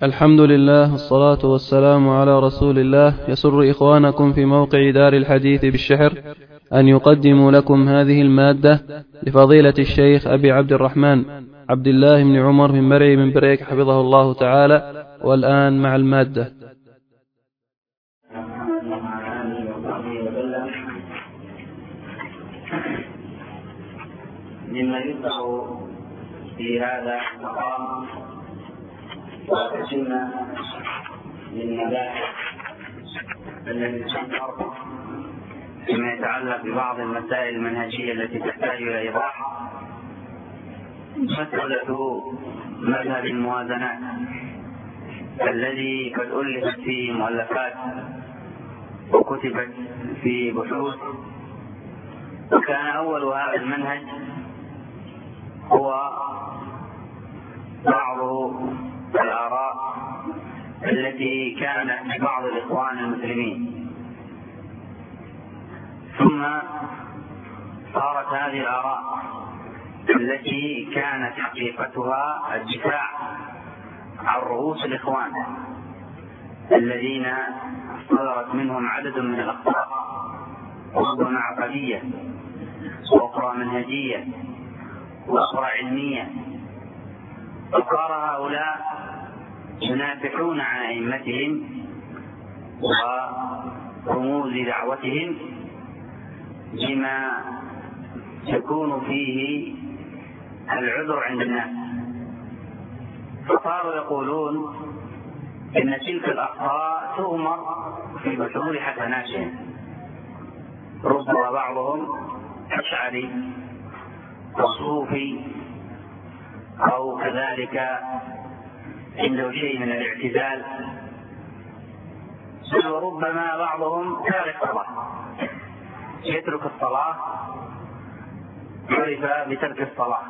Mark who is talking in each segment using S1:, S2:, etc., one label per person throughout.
S1: الحمد لله والصلاة والسلام على رسول الله. يسر إخوانكم في موقع دار الحديث بالشحر أن يقدموا لكم هذه المادة لفضيلة الشيخ أبي عبد الرحمن عبد الله بن عمر من مرعي من بريك حفظه الله تعالى. والآن مع المادة.
S2: مما يذكر في هذا المقام وتتم من مباحث التي تذكر فيما يتعلق ببعض المسائل المنهجية التي تحتاج إلى إيضاح. مسألة مذهب الموازنات الذي قد ألفت فيه مؤلفات وكتبت في بحوث، وكان أول هذا المنهج هو بعض الآراء التي كانت لبعض الإخوان المسلمين، ثم صارت هذه الآراء التي كانت حقيقتها الدفاع عن رؤوس الإخوان الذين صدرت منهم عدد من الأخطاء، ربما عقدية وأخرى منهجية وأخرى علمية، فصار هؤلاء ينافحون عن أئمتهم ورموز دعوتهم بما يكون فيه العذر عند الناس، فصاروا يقولون إن تلك الأخطاء تؤمر في بحور حسناتهم. ربما بعضهم أشعري وصوفي أو كذلك عنده شيء من الاعتزال، وربما بعضهم تارك الصلاة، يترك الصلاة عرف بترك الصلاة،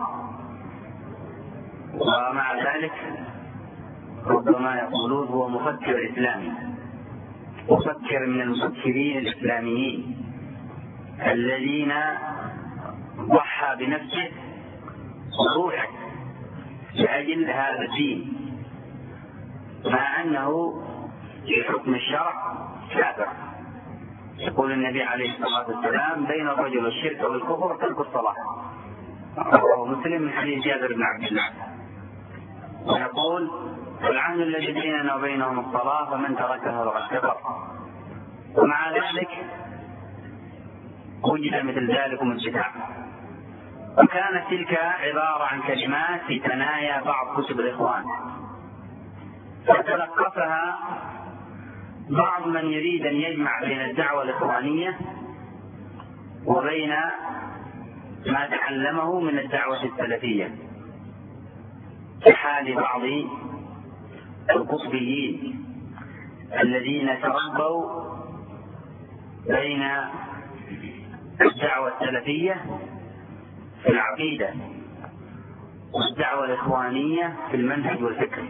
S2: ومع ذلك ربما يقولون هو مفكر إسلامي، مفكر من المفكرين الإسلاميين الذين ضحى بنفسه وروحه لأجل هذا الدين، مع أنه في حكم الشرع كافر. يقول النبي عليه الصلاة والسلام: بين الرجل والشرك والكفر ترك الصلاة، رواه مسلم من حديث جابر بن عبد الله. ويقول: العهد الذي بيننا وبينهم الصلاة فمن تركها فقد كفر. ومع ذلك وجد مثل ذلك الدفاع، وكانت تلك عبارة عن كلمات في ثنايا بعض كتب الإخوان، فتلقفها بعض من يريد أن يجمع بين الدعوة الإخوانية وبين ما تعلمه من الدعوة السلفية، كحال بعض القطبيين الذين تربوا بين الدعوة السلفية في العقيدة والدعوة الإخوانية في المنهج والفكر،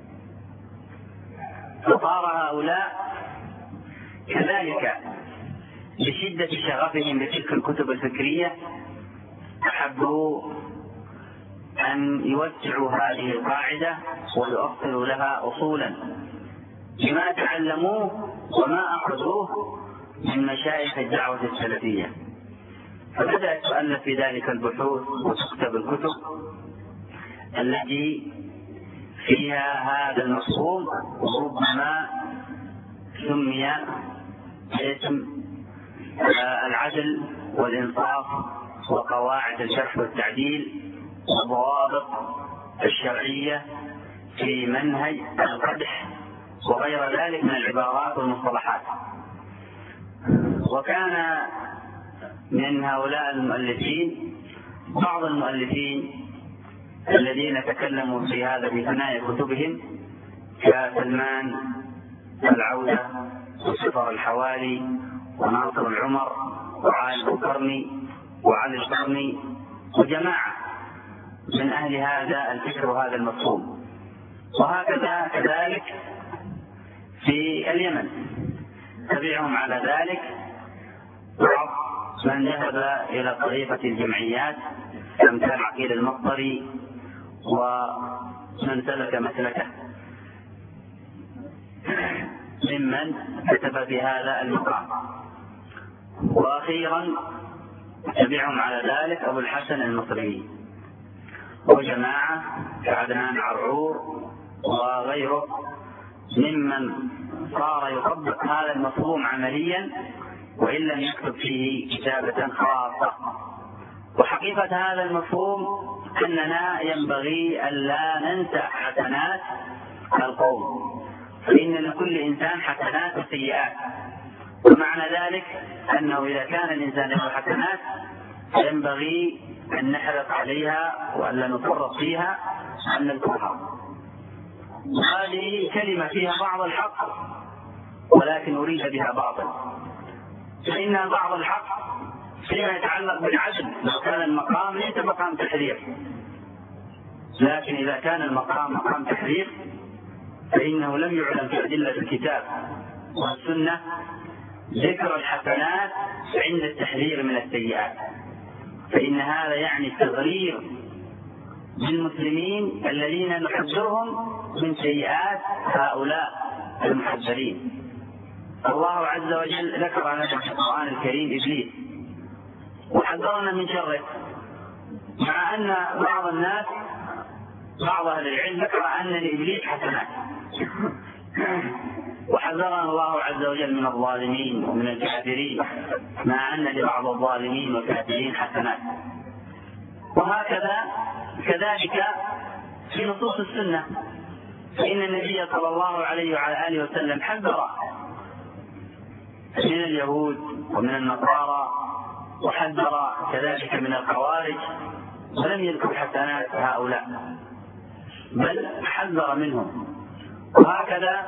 S2: فصار هؤلاء كذلك بشدة شغفهم بتلك الكتب الفكرية أحبوا أن يوسعوا هذه القاعدة ويؤصلوا لها أصولا بما تعلموه وما أخذوه من مشايخ الدعوة السلفية، فبدأت تؤلف في ذلك البحوث وتكتب الكتب التي فيها هذا المفهوم، وربما سمي باسم العدل والإنصاف وقواعد الجرح والتعديل والضوابط الشرعية في منهج القدح وغير ذلك من العبارات والمصطلحات. وكان من هؤلاء المؤلفين بعض المؤلفين الذين تكلموا في هذا في ثنايا كتبهم كسلمان العودة وسفر الحوالي وناصر العمر وعالي القرني وعلي القرني وجماعة من أهل هذا الفكر وهذا المفهوم. وهكذا كذلك في اليمن تبعهم على ذلك بعض من ذهب إلى طريقة الجمعيات كمثال عقيل المطري ومن سلك مسلكه. ممن كتب في هذا المقام. وأخيرا تبعهم على ذلك أبو الحسن المصري وجماعة كعدنان عرعور وغيره ممن صار يطبق هذا المفهوم عمليا وإن لم يكتب فيه كتابة خاصة. وحقيقة هذا المفهوم أننا ينبغي ألا ننسى حسنات القوم، فإن لكل إنسان حسنات وسيئات، ومعنى ذلك أنه إذا كان الإنسان له حسنات ينبغي أن نحرص عليها وألا نفرط فيها وأن نذكرها. هذه كلمة فيها بعض الحق ولكن أريد بها باطل، فإنها بعض الحق فيما يتعلق بالعدل لو كان المقام ليس مقام تحرير، لكن إذا كان المقام مقام تحرير فإنه لم يعلم في أدلة الكتاب والسنة ذكر الحسنات عند التحذير من السيئات، فإن هذا يعني التغرير بالمسلمين الذين نحذرهم من سيئات هؤلاء المحذرين. الله عز وجل ذكر لنا في القرآن الكريم إبليس وحذرنا من شره، مع أن بعض الناس بعض أهل العلم ذكر أن لإبليس حسنات، وحذرنا الله عز وجل من الظالمين ومن الكافرين، مع أن لبعض الظالمين والكافرين حسنات. وهكذا كذلك في نصوص السنة، فإن النبي صلى الله عليه وعلى آله وسلم حذر من اليهود ومن النصارى وحذر كذلك من الخوارج، ولم يذكر حسنات هؤلاء بل حذر منهم. وهكذا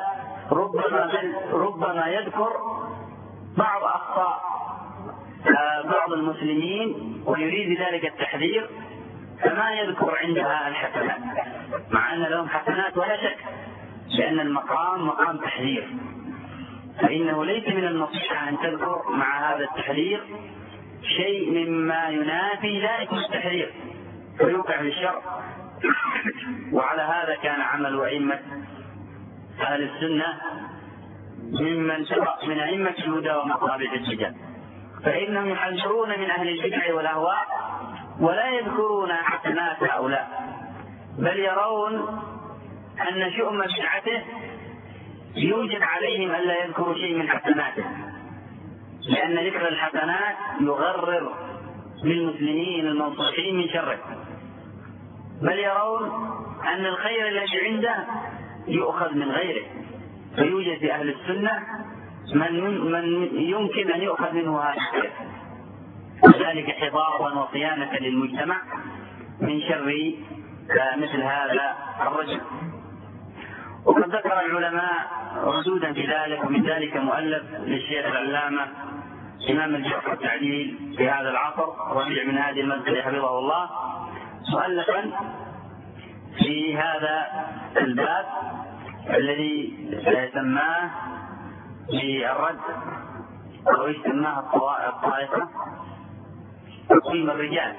S2: ربما يذكر بعض أخطاء بعض المسلمين ويريد ذلك التحذير، فما يذكر عندها الحسنات مع أن لهم حسنات ولا شك، لأن المقام مقام تحذير، فإنه ليس من النصيحة أن تذكر مع هذا التحذير شيء مما ينافي ذلك التحذير فيوقع في الشر. وعلى هذا كان عمل أئمة أهل السنة ممن سبق من أئمة الهدى ومصابيح الهدى، فإنهم يحذرون من أهل البدع والأهواء ولا يذكرون حسنات هؤلاء، بل يرون أن شؤم بدعته يوجب عليهم ألا يذكروا شيء من حسناته، لأن ذكر الحسنات يغرر للمسلمين المنصوحين من شره، بل يرون أن الخير الذي عنده يؤخذ من غيره، فيوجد في أهل السنة من يمكن أن يؤخذ منه هذا الخير، وذلك حفاظا وصيانة للمجتمع من شر مثل هذا الرجل. وقد ذكر العلماء ردودا في ذلك، ومن ذلك مؤلف للشيخ العلامة إمام الجرح والتعديل في هذا العصر ربيع بن هادي المدخلي حفظه الله، مؤلفا في هذا الباب الذي سماه بالرد أو يسماه الطائفة تقويم الرجال،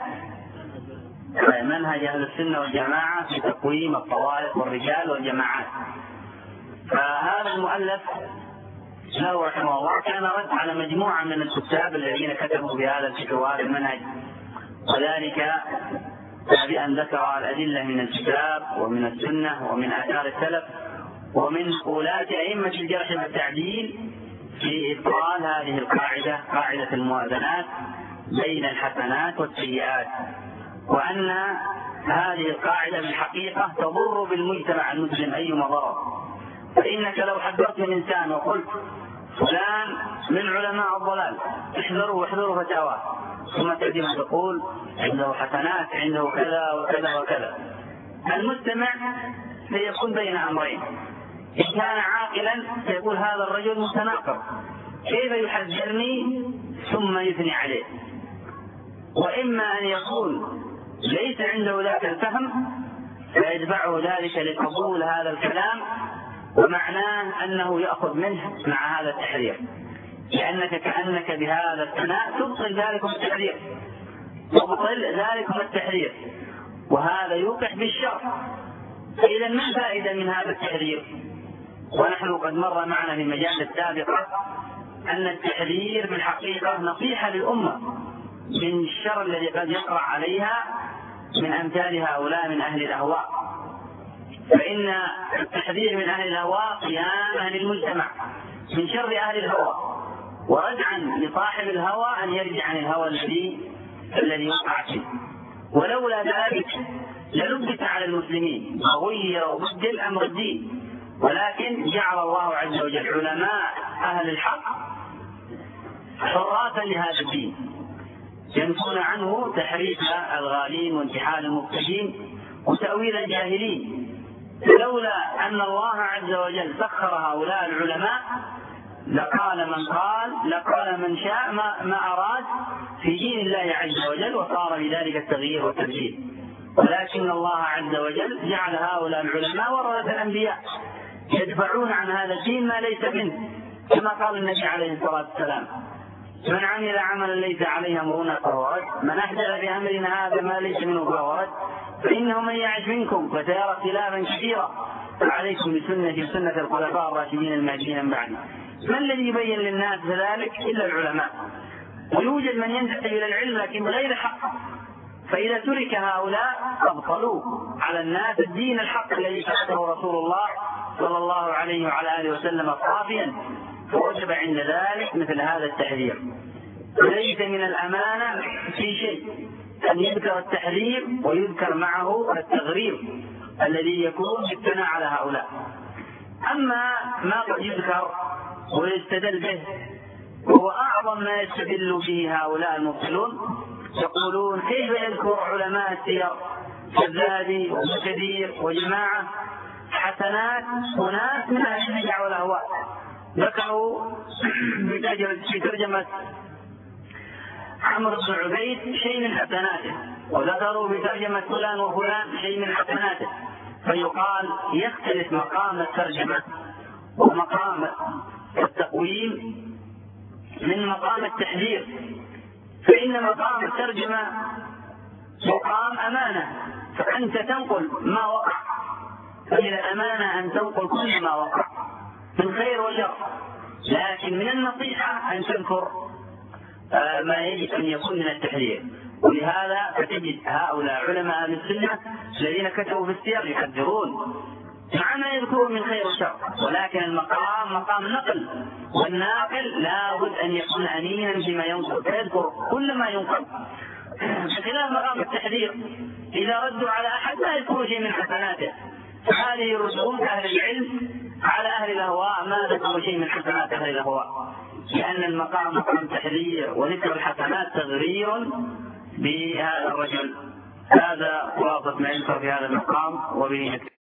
S2: منهج أهل السنة والجماعة في تقويم الطوائف والرجال والجماعات. فهذا المؤلف له رحمه الله كان رد على مجموعة من الكتاب الذين كتبوا بهذا الفكر وهذا المنهج، وذلك بأن ذكر الأدلة من الكتاب ومن السنة ومن آثار السلف ومن قولات أئمة الجرح والتعديل في إبطال هذه القاعدة، قاعدة الموازنات بين الحسنات والسيئات، وأن هذه القاعدة بالحقيقة تضر بالمجتمع المسلم أي مضرر. فإنك لو حدثت من إنسان وقلت فلان من علماء الضلال احذروا واحذروا فتاواه، ثم تجد ما تقول عنده حسنات عنده كذا وكذا وكذا، المستمع سيكون بين أمرين، إن كان عاقلا سيقول هذا الرجل متناقض، كيف يحذرني ثم يثني عليه؟ وإما أن يكون ليس عنده ذاك الفهم فيدفعه ذلك لقبول هذا الكلام، ومعناه أنه يأخذ منه مع هذا التحذير، لأنك كأنك بهذا الثناء تبطل ذلك التحذير، تبطل ذلك التحذير، وهذا يوقع بالشر. فإذا ما الفائدة من هذا التحذير؟ ونحن قد مر معنا في المجال السابقة أن التحذير في الحقيقة نصيحة للأمة من الشر الذي قد يقع عليها من أمثال هؤلاء من أهل الأهواء. فإن التحذير من أهل الهوى قيامة للمجتمع من شر أهل الهوى، وردعا لصاحب الهوى أن يرجع عن الهوى الذي وقع فيه. ولولا ذلك للبس على المسلمين وغير وبدل أمر الدين، ولكن جعل الله عز وجل علماء أهل الحق حراسا لهذا الدين ينفون عنه تحريف الغالين وانتحال المبتدين وتأويل الجاهلين. لولا أن الله عز وجل سخر هؤلاء العلماء لقال من شاء ما أراد في دين الله عز وجل، وصار بذلك التغيير والتبديل. ولكن الله عز وجل جعل هؤلاء العلماء ورثة الأنبياء يدفعون عن هذا الدين ما ليس منه، كما قال النبي عليه الصلاة والسلام: من عمل عملا ليس عليه أمرنا فهو رد، من أحدث في أمرنا هذا ما ليس منه فهو رد، فإنه من يعش منكم فسيرى اختلافا كثيرا، فعليكم بسنتي وسنة الخلفاء الراشدين المهديين من بعدي. ما الذي يبين للناس ذلك إلا العلماء؟ ويوجد من ينتسب إلى العلم لكن بغير حق، فإذا ترك هؤلاء أبطلوا على الناس الدين الحق الذي تركه رسول الله صلى الله عليه وعلى آله وسلم صافيا، فوجب عند ذلك مثل هذا التحذير. ليس من الأمانة في شيء أن يذكر التحذير ويذكر معه التغريب الذي يكون بالثناء على هؤلاء. أما ما قد يذكر ويستدل به وهو أعظم ما يستدل به هؤلاء المبطلون، يقولون: كيف يذكر علماء السير كالذهبي وكثير وجماعة حسنات أناس من أهل البدع والأهواء؟ ذكروا في ترجمة عمرو بن عبيد شيء من حسناته، وذكروا بترجمة فلان وفلان شيء من حسناته، فيقال يختلف مقام الترجمة ومقام التقويم من مقام التحذير. فإن مقام الترجمة مقام أمانة، فأنت تنقل ما وقع، فإن الأمانة أن تنقل كل ما وقع من خير وشر، لكن من النصيحة أن تذكر ما يجب أن يكون من التحذير. ولهذا فتجد هؤلاء علماء أهل السنة الذين كتبوا في السير يحذرون مع ما يذكرون من خير وشر، ولكن المقام مقام نقل، والناقل لا بد أن يكون أمينا فيما ينقل فيذكر كل ما ينقل، بخلاف مقام التحذير إذا ردوا على أحد لا يذكروا شيء من حسناته. فهذه ردود أهل العلم على أهل الأهواء ما ذكروا شيء من حسنات أهل الأهواء، لأن المقام مقام تحذير وذكر الحسنات تغرير بهذا الرجل. هذا خلاصة ما يذكر في هذا المقام، وبه